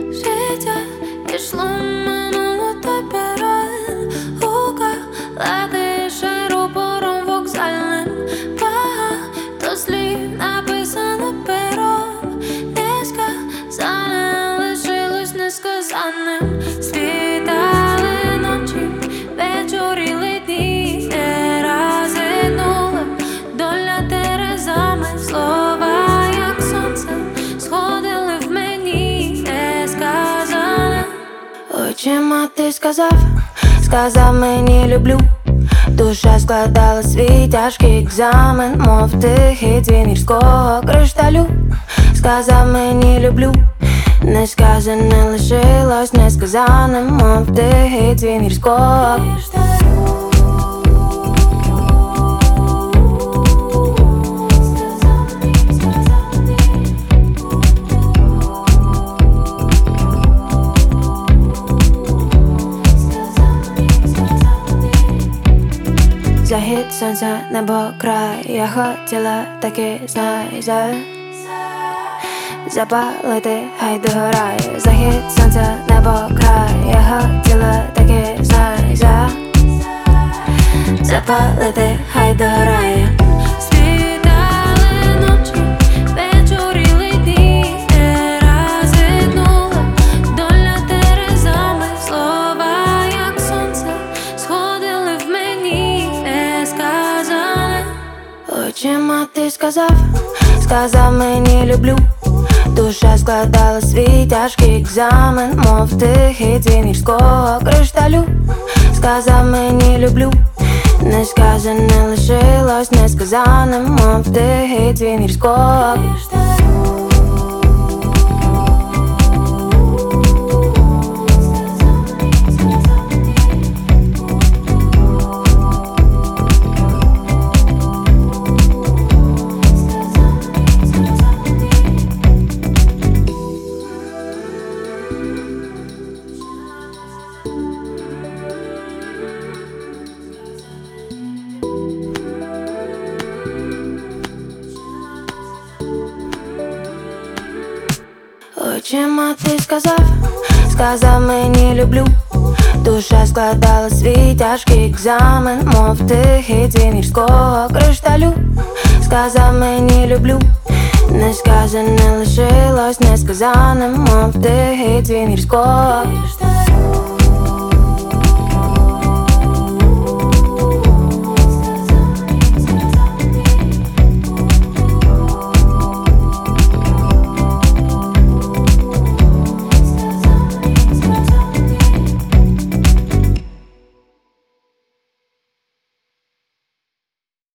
Життя пішло, минуло той перон. Гука летише рупором вокзальним. Багато слів написано пером. Несказане лишилось несказаним. Світали ночі, вечоріли дні. Не розгинула доля терезами. Слова, як сонце, сходили в мені. Несказане. Очима ти сказав мені люблю. Душа складала свій тяжкий екзамен, мов тихий дзвін гірського кришталю. Сказав мені люблю, несказане лишилось несказаним, мов тихий дзвін гірського кришталю. Захід сонця, небо, край. Я хотіла таки, знай, запалити, хай догорає. Захід сонця, небо, край. Я хотіла таки, знай, запалити, хай догорає. Світали ночі, вечоріли дні. Не розгинула доля терезами. Слова, як сонце, сходили в мені. Несказане. Очима ти сказав мені люблю. Душа складала свій тяжкий екзамен, мов тихий дзвін гірського кришталю. Сказав мені люблю, несказане лишилось несказаним, мов тихий дзвін гірського кришталю. Очима ти сказав мені люблю. Душа складала свій тяжкий екзамен, мов тихий дзвін гірського кришталю. Сказав мені люблю, несказане лишилось несказаним, мов тихий дзвін гірського кришталю.